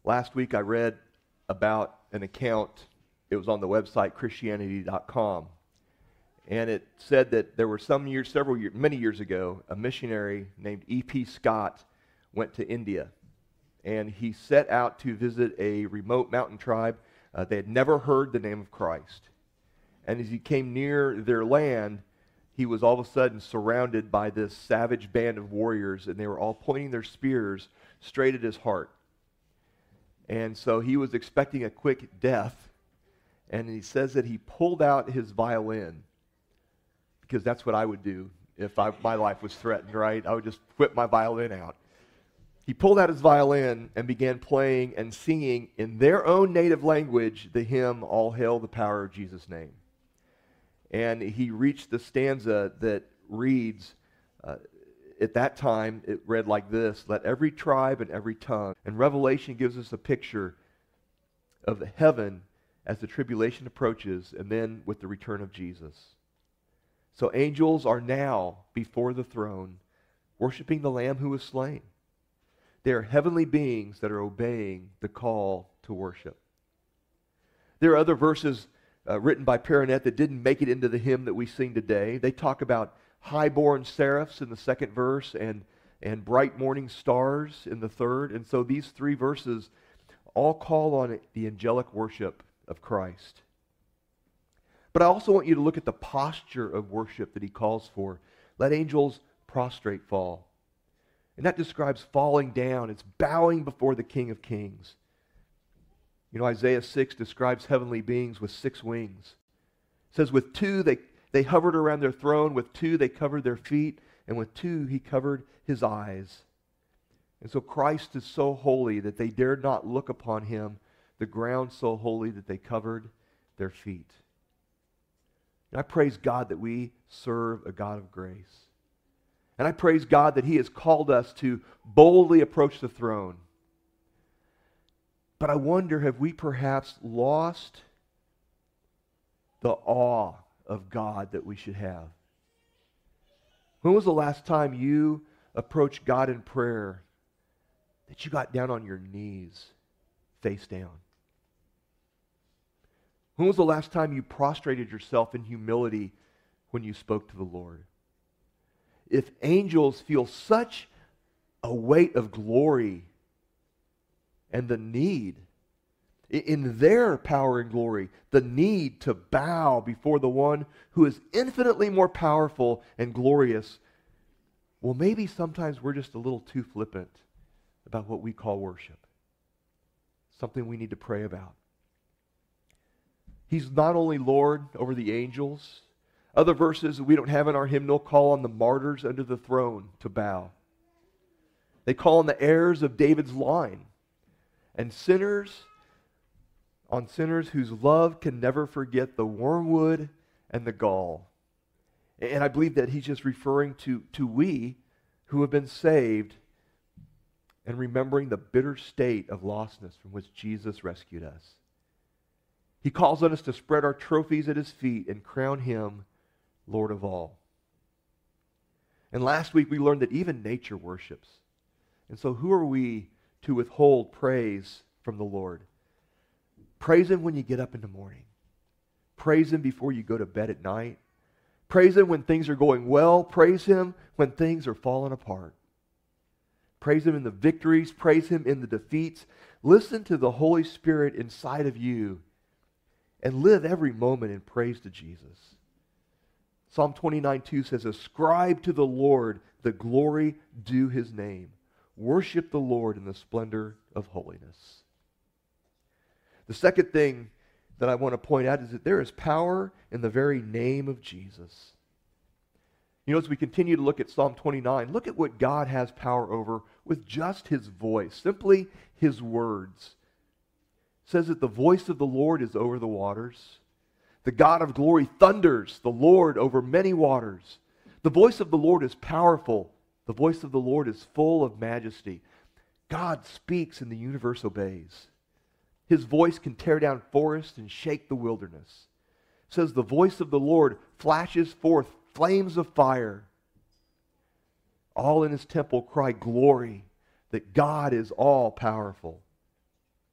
Last week I read about an account. It was on the website Christianity.com. And it said that there were many years ago, a missionary named E.P. Scott went to India. And he set out to visit a remote mountain tribe. They had never heard the name of Christ. And as he came near their land, he was all of a sudden surrounded by this savage band of warriors, and they were all pointing their spears straight at his heart. And so he was expecting a quick death, and he says that he pulled out his violin, because that's what I would do if my life was threatened, right? I would just whip my violin out. He pulled out his violin and began playing and singing in their own native language the hymn, "All Hail the Power of Jesus' Name." And he reached the stanza that reads, at that time, it read like this: "Let every tribe and every tongue." And Revelation gives us a picture of heaven as the tribulation approaches, and then with the return of Jesus. So angels are now before the throne, worshiping the Lamb who was slain. They are heavenly beings that are obeying the call to worship. There are other verses written by Perrinet that didn't make it into the hymn that we sing today. They talk about high-born seraphs in the second verse and bright morning stars in the third. And so these three verses all call on the angelic worship of Christ. But I also want you to look at the posture of worship that he calls for. Let angels prostrate fall. And that describes falling down. It's bowing before the King of Kings. You know, Isaiah 6 describes heavenly beings with 6 wings. It says with 2 they hovered around their throne, with 2 they covered their feet, and with 2 he covered his eyes. And so Christ is so holy that they dared not look upon him, the ground so holy that they covered their feet. And I praise God that we serve a God of grace. And I praise God that he has called us to boldly approach the throne. But I wonder, have we perhaps lost the awe of God that we should have? When was the last time you approached God in prayer that you got down on your knees, face down? When was the last time you prostrated yourself in humility when you spoke to the Lord? If angels feel such a weight of glory and the need, in their power and glory, the need to bow before the one who is infinitely more powerful and glorious, well, maybe sometimes we're just a little too flippant about what we call worship. Something we need to pray about. He's not only Lord over the angels. Other verses that we don't have in our hymnal call on the martyrs under the throne to bow. They call on the heirs of David's line. And sinners whose love can never forget the wormwood and the gall. And I believe that he's just referring to we who have been saved and remembering the bitter state of lostness from which Jesus rescued us. He calls on us to spread our trophies at his feet and crown him Lord of all. And last week we learned that even nature worships. And so who are we to withhold praise from the Lord? Praise him when you get up in the morning. Praise him before you go to bed at night. Praise him when things are going well. Praise him when things are falling apart. Praise him in the victories. Praise him in the defeats. Listen to the Holy Spirit inside of you and live every moment in praise to Jesus. Psalm 29:2 says, "Ascribe to the Lord the glory due his name. Worship the Lord in the splendor of holiness." The second thing that I want to point out is that there is power in the very name of Jesus. You know, as we continue to look at Psalm 29, look at what God has power over with just his voice, simply his words. It says that the voice of the Lord is over the waters. The God of glory thunders, the Lord over many waters. The voice of the Lord is powerful. The voice of the Lord is full of majesty. God speaks and the universe obeys. His voice can tear down forests and shake the wilderness. It says the voice of the Lord flashes forth flames of fire. All in his temple cry glory, that God is all powerful.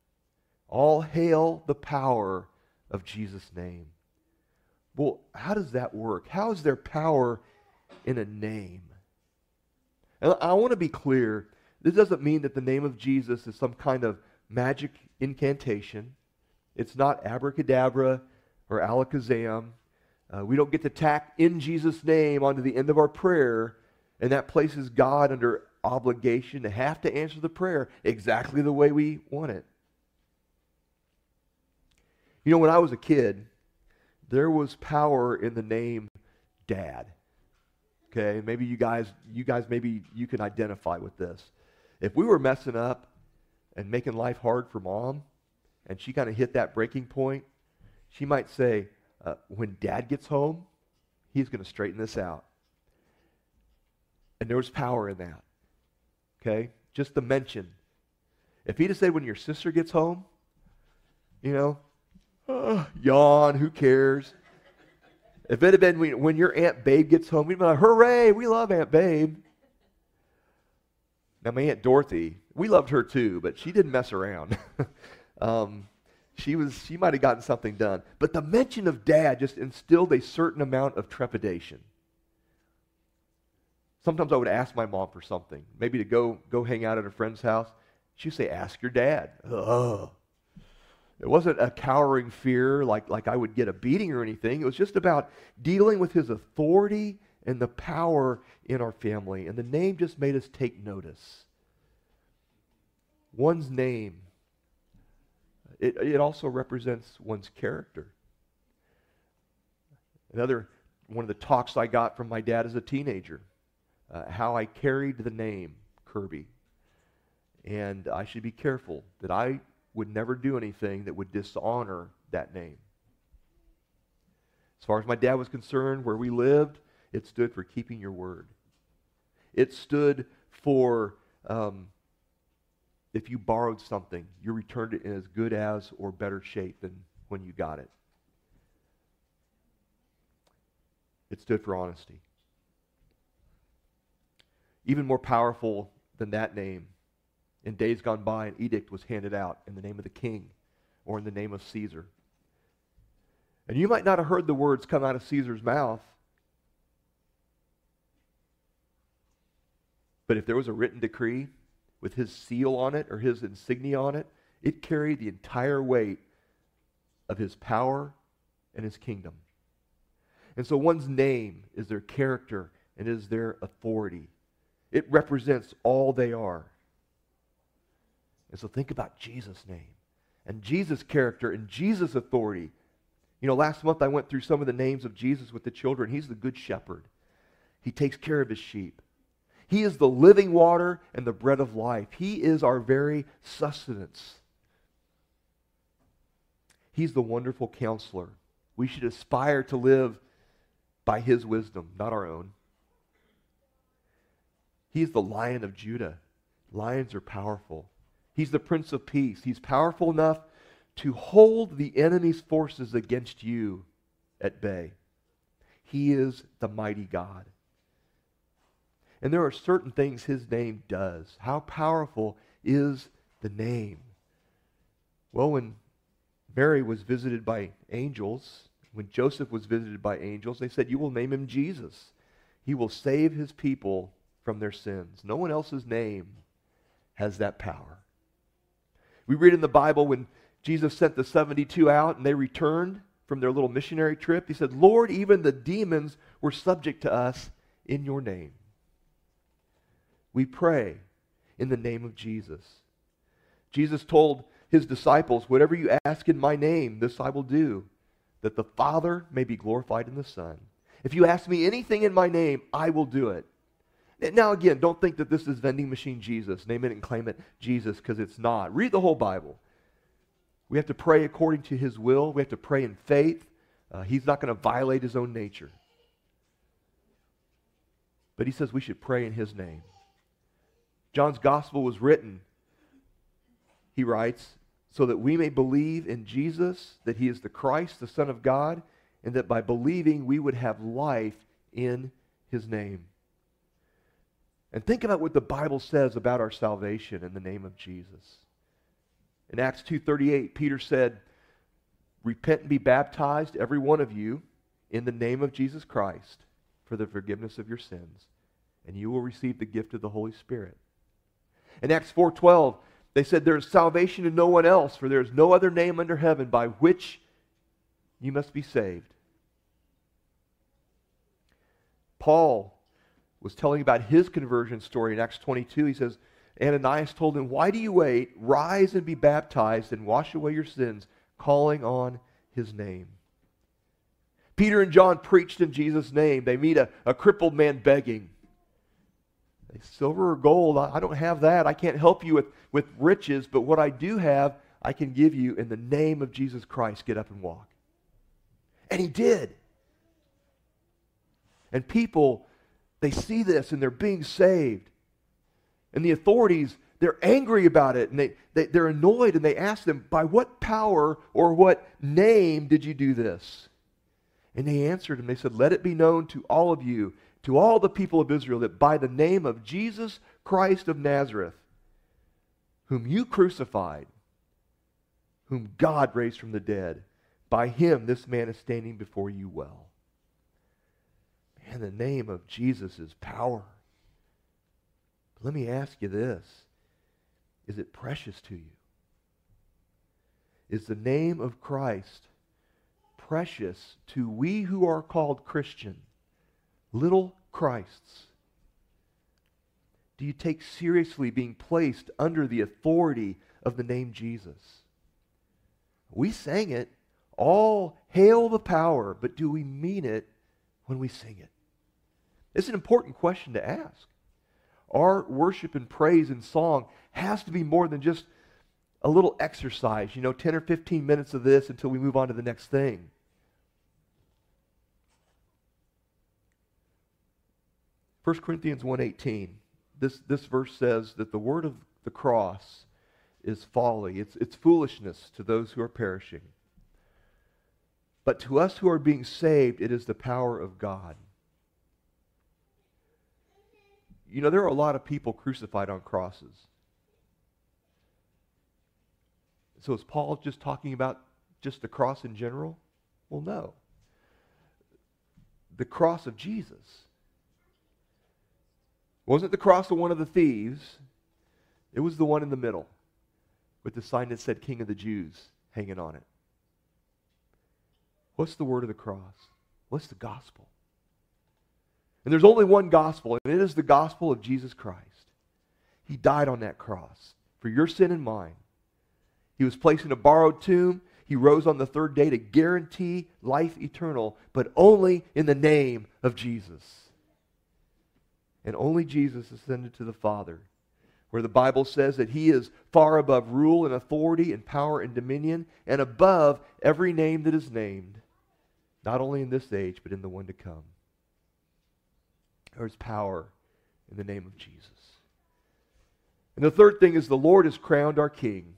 All hail the power of Jesus' name. Well, how does that work? How is there power in a name? And I want to be clear. This doesn't mean that the name of Jesus is some kind of magic incantation. It's not abracadabra or alakazam. We don't get to tack "in Jesus' name" onto the end of our prayer, and that places God under obligation to have to answer the prayer exactly the way we want it. You know, when I was a kid, there was power in the name Dad. Okay, maybe you guys, maybe you can identify with this. If we were messing up and making life hard for Mom, and she kind of hit that breaking point, she might say, when Dad gets home, he's going to straighten this out. And there was power in that. Okay? Just the mention. If he'd have said, when your sister gets home, you know, yawn, who cares? If it had been when your Aunt Babe gets home, we'd be like, hooray, we love Aunt Babe. Now, my Aunt Dorothy, we loved her too, but she didn't mess around. She might have gotten something done. But the mention of Dad just instilled a certain amount of trepidation. Sometimes I would ask my mom for something, maybe to go hang out at a friend's house. She'd say, ask your dad. Ugh. It wasn't a cowering fear like I would get a beating or anything. It was just about dealing with his authority and the power in our family. And the name just made us take notice. One's name, it also represents one's character. One of the talks I got from my dad as a teenager, how I carried the name Kirby. And I should be careful that I would never do anything that would dishonor that name. As far as my dad was concerned, where we lived, it stood for keeping your word. It stood for if you borrowed something, you returned it in as good as or better shape than when you got it. It stood for honesty. Even more powerful than that name, in days gone by, an edict was handed out in the name of the king or in the name of Caesar. And you might not have heard the words come out of Caesar's mouth, but if there was a written decree with his seal on it or his insignia on it, it carried the entire weight of his power and his kingdom. And so one's name is their character and is their authority. It represents all they are. And so think about Jesus' name and Jesus' character and Jesus' authority. You know, last month I went through some of the names of Jesus with the children. He's the good shepherd. He takes care of his sheep. He is the living water and the bread of life. He is our very sustenance. He's the wonderful counselor. We should aspire to live by his wisdom, not our own. He's the Lion of Judah. Lions are powerful. He's the Prince of Peace. He's powerful enough to hold the enemy's forces against you at bay. He is the mighty God. And there are certain things his name does. How powerful is the name? Well, when Mary was visited by angels, when Joseph was visited by angels, they said, you will name him Jesus. He will save his people from their sins. No one else's name has that power. We read in the Bible when Jesus sent the 72 out and they returned from their little missionary trip, he said, Lord, even the demons were subject to us in your name. We pray in the name of Jesus. Jesus told his disciples, whatever you ask in my name, this I will do, that the Father may be glorified in the Son. If you ask me anything in my name, I will do it. Now again, don't think that this is vending machine Jesus. Name it and claim it Jesus, because it's not. Read the whole Bible. We have to pray according to his will. We have to pray in faith. He's not going to violate his own nature. But he says we should pray in his name. John's gospel was written, he writes, so that we may believe in Jesus, that he is the Christ, the Son of God, and that by believing we would have life in his name. And think about what the Bible says about our salvation in the name of Jesus. In Acts 2:38, Peter said, "Repent and be baptized, every one of you, in the name of Jesus Christ, for the forgiveness of your sins, and you will receive the gift of the Holy Spirit." In Acts 4:12, they said, "There is salvation in no one else, for there is no other name under heaven by which you must be saved." Paul was telling about his conversion story in Acts 22. He says, Ananias told him, "Why do you wait? Rise and be baptized and wash away your sins, calling on his name." Peter and John preached in Jesus' name. They meet a crippled man begging. They, "Silver or gold, I don't have that. I can't help you with riches, but what I do have, I can give you. In the name of Jesus Christ, get up and walk." And he did. And people, they see this and they're being saved. And the authorities, they're angry about it, and they're annoyed, and they ask them, "By what power or what name did you do this?" And they answered them, they said, "Let it be known to all of you, to all the people of Israel, that by the name of Jesus Christ of Nazareth, whom you crucified, whom God raised from the dead, by him this man is standing before you well." Man, the name of Jesus is power. Let me ask you this. Is it precious to you? Is the name of Christ precious to we who are called Christian, little Christs? Do you take seriously being placed under the authority of the name Jesus? We sang it, "All hail the power," but do we mean it when we sing it? It's an important question to ask. Our worship and praise and song has to be more than just a little exercise, 10 or 15 minutes of this until we move on to the next thing. 1 Corinthians 1:18, this verse says that the word of the cross is folly. It's foolishness to those who are perishing. But to us who are being saved, it is the power of God. There are a lot of people crucified on crosses. So is Paul just talking about just the cross in general? Well, no. The cross of Jesus. It wasn't the cross of one of the thieves. It was the one in the middle with the sign that said King of the Jews hanging on it. What's the word of the cross? What's the gospel? And there's only one gospel, and it is the gospel of Jesus Christ. He died on that cross for your sin and mine. He was placed in a borrowed tomb. He rose on the third day to guarantee life eternal, but only in the name of Jesus. And only Jesus ascended to the Father, where the Bible says that he is far above rule and authority and power and dominion, and above every name that is named, not only in this age, but in the one to come. There's power in the name of Jesus. And the third thing is the Lord has crowned our King.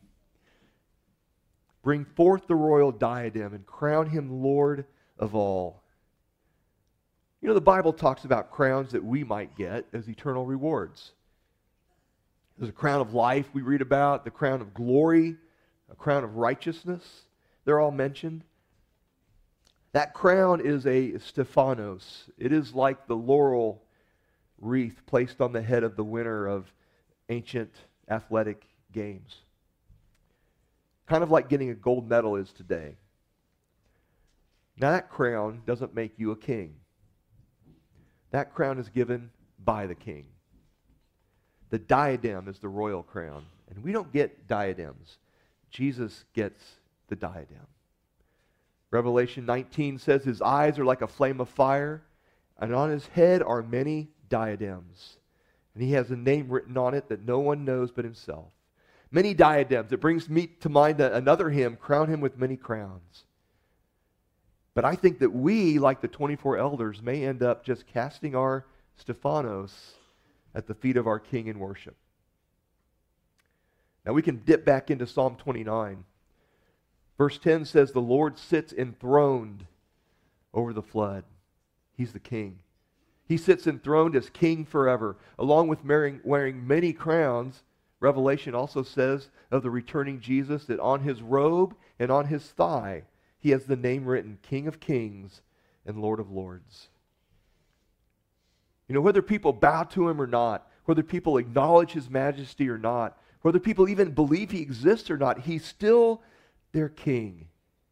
Bring forth the royal diadem and crown him Lord of all. The Bible talks about crowns that we might get as eternal rewards. There's a crown of life we read about, the crown of glory, a crown of righteousness. They're all mentioned. That crown is a Stephanos. It is like the laurel wreath placed on the head of the winner of ancient athletic games. Kind of like getting a gold medal is today. Now that crown doesn't make you a king. That crown is given by the king. The diadem is the royal crown. And we don't get diadems. Jesus gets the diadem. Revelation 19 says his eyes are like a flame of fire, and on his head are many diadems. And he has a name written on it that no one knows but himself. Many diadems. It brings me to mind another hymn, crown him with many crowns. But I think that we, like the 24 elders, may end up just casting our Stephanos at the feet of our King in worship. Now we can dip back into Psalm 29. Verse 10 says, the Lord sits enthroned over the flood. He's the king. He sits enthroned as king forever, along with wearing many crowns. Revelation also says of the returning Jesus that on his robe and on his thigh he has the name written, King of Kings and Lord of Lords. You know, whether people bow to him or not, whether people acknowledge his majesty or not, whether people even believe he exists or not, he's still their king.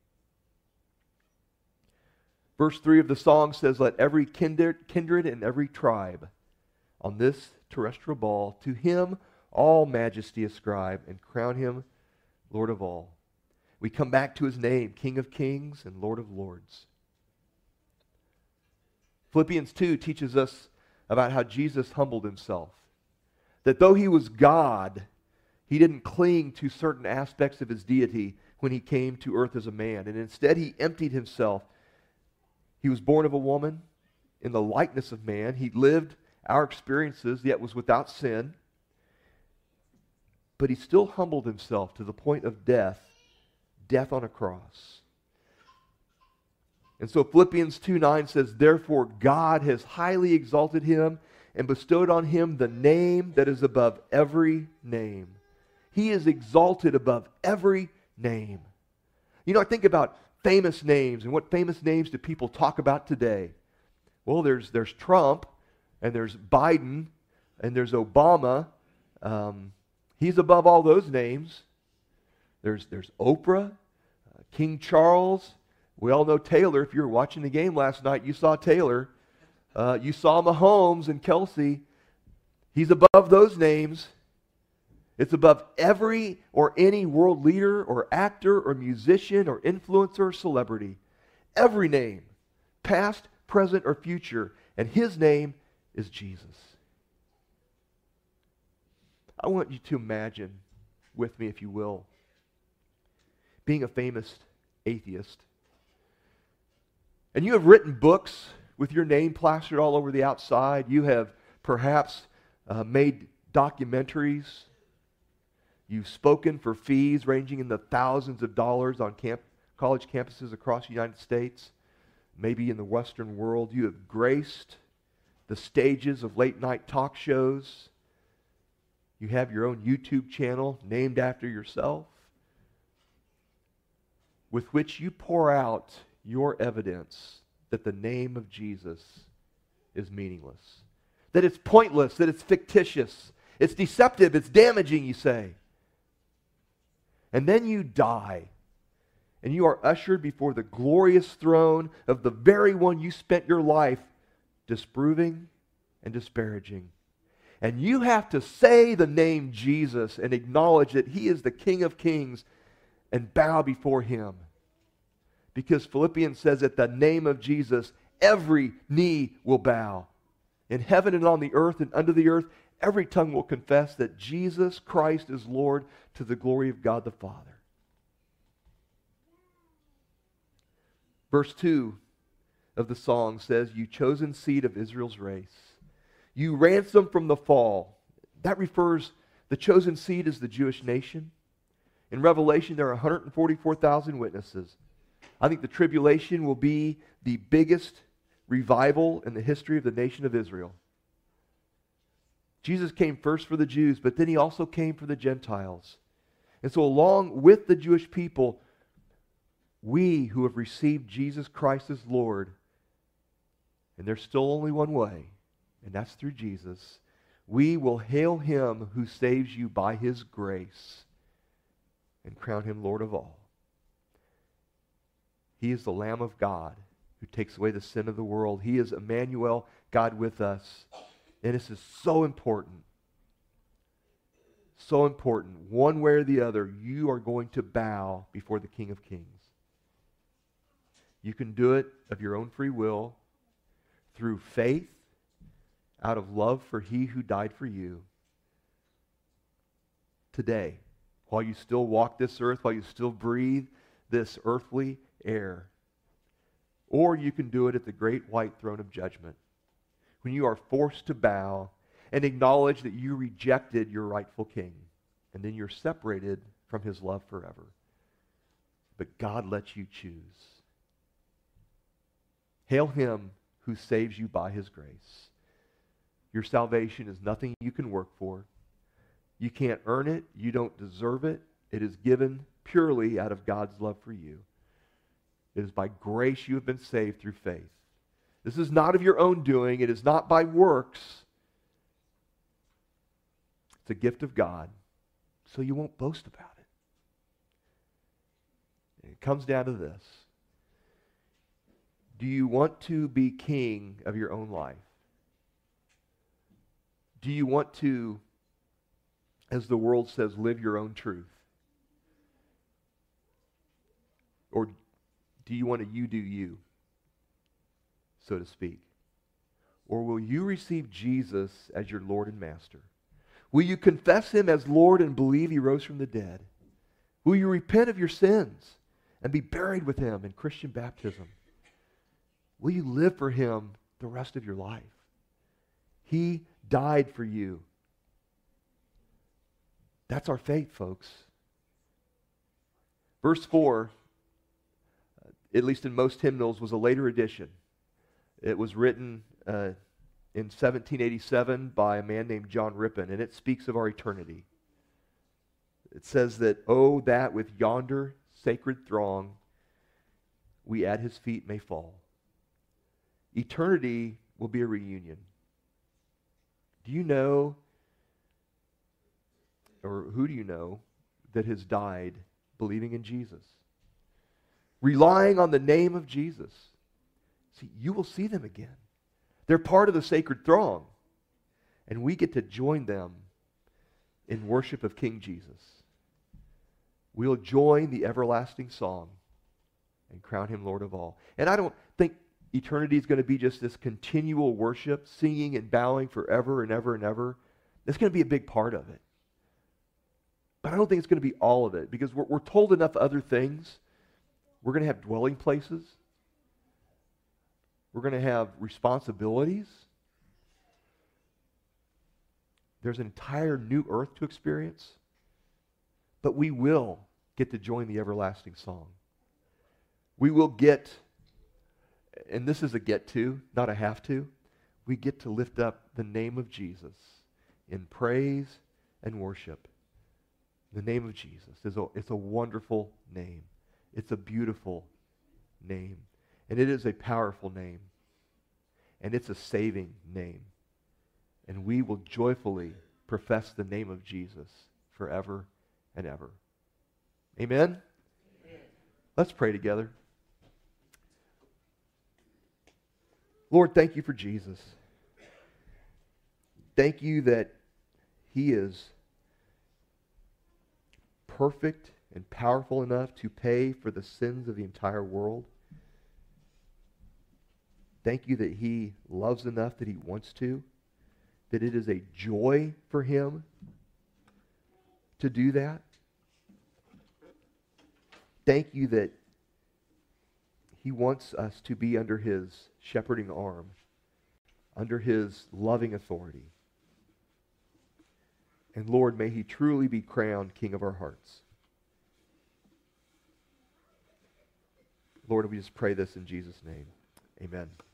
Verse 3 of the song says, let every kindred and every tribe on this terrestrial ball to him all majesty ascribe and crown him Lord of all. We come back to his name, King of Kings and Lord of Lords. Philippians 2 teaches us about how Jesus humbled himself. That though he was God, he didn't cling to certain aspects of his deity when he came to earth as a man. And instead he emptied himself. He was born of a woman in the likeness of man. He lived our experiences, yet was without sin. But he still humbled himself to the point of death on a cross. And so Philippians 2:9 says, therefore God has highly exalted him and bestowed on him the name that is above every name. He is exalted above every name. You know, I think about famous names, and what famous names do people talk about today? Well, there's Trump, and there's Biden, and there's Obama. He's above all those names. There's Oprah, King Charles. We all know Taylor. If you were watching the game last night, you saw Taylor. You saw Mahomes and Kelsey. He's above those names. It's above every or any world leader or actor or musician or influencer or celebrity. Every name, past, present, or future. And his name is Jesus. I want you to imagine with me, if you will, being a famous atheist. And you have written books with your name plastered all over the outside. You have perhaps made documentaries. You've spoken for fees ranging in the thousands of dollars on college campuses across the United States, maybe in the Western world. You have graced the stages of late-night talk shows. You have your own YouTube channel named after yourself, with which you pour out your evidence that the name of Jesus is meaningless, that it's pointless, that it's fictitious, it's deceptive, it's damaging, you say. And then you die, and you are ushered before the glorious throne of the very one you spent your life disproving and disparaging. And you have to say the name Jesus and acknowledge that he is the King of Kings and bow before him. Because Philippians says at the name of Jesus, every knee will bow. In heaven and on the earth and under the earth, every tongue will confess that Jesus Christ is Lord to the glory of God the Father. Verse 2 of the song says, you chosen seed of Israel's race. You ransomed from the fall. That refers, the chosen seed is the Jewish nation. In Revelation, there are 144,000 witnesses. I think the tribulation will be the biggest revival in the history of the nation of Israel. Jesus came first for the Jews, but then he also came for the Gentiles. And so along with the Jewish people, we who have received Jesus Christ as Lord, and there's still only one way, and that's through Jesus, we will hail him who saves you by his grace and crown him Lord of all. He is the Lamb of God who takes away the sin of the world. He is Emmanuel, God with us. And this is so important. So important. One way or the other, you are going to bow before the King of Kings. You can do it of your own free will, through faith, out of love for he who died for you. Today, while you still walk this earth, while you still breathe this earthly air. Or you can do it at the great white throne of judgment, when you are forced to bow and acknowledge that you rejected your rightful king, and then you're separated from his love forever. But God lets you choose. Hail him who saves you by his grace. Your salvation is nothing you can work for. You can't earn it. You don't deserve it. It is given purely out of God's love for you. It is by grace you have been saved through faith. This is not of your own doing. It is not by works. It's a gift of God, so you won't boast about it. And it comes down to this. Do you want to be king of your own life? Do you want to, as the world says, live your own truth? Or do you want to you do you, so to speak? Or will you receive Jesus as your Lord and Master? Will you confess Him as Lord and believe He rose from the dead? Will you repent of your sins and be buried with Him in Christian baptism? Will you live for Him the rest of your life? He died for you. That's our faith, folks. Verse 4, at least in most hymnals, was a later edition. It was written in 1787 by a man named John Rippon, and it speaks of our eternity. It says that, "Oh, that with yonder sacred throng we at His feet may fall." Eternity will be a reunion. Do you know, or who do you know, that has died believing in Jesus? Relying on the name of Jesus. See, you will see them again. They're part of the sacred throng. And we get to join them in worship of King Jesus. We'll join the everlasting song and crown Him Lord of all. And I don't think eternity is going to be just this continual worship, singing and bowing forever and ever and ever. That's going to be a big part of it. But I don't think it's going to be all of it, because we're told enough other things. We're going to have dwelling places. We're going to have responsibilities. There's an entire new earth to experience. But we will get to join the everlasting song. We will get, and this is a get to, not a have to, we get to lift up the name of Jesus in praise and worship. The name of Jesus it's a wonderful name. It's a beautiful name. And it is a powerful name. And it's a saving name. And we will joyfully profess the name of Jesus forever and ever. Amen? Amen. Let's pray together. Lord, thank you for Jesus. Thank you that He is perfect and powerful enough to pay for the sins of the entire world. Thank you that He loves enough that He wants to, that it is a joy for Him to do that. Thank you that He wants us to be under His shepherding arm, under His loving authority. And Lord, may He truly be crowned King of our hearts. Lord, we just pray this in Jesus' name. Amen.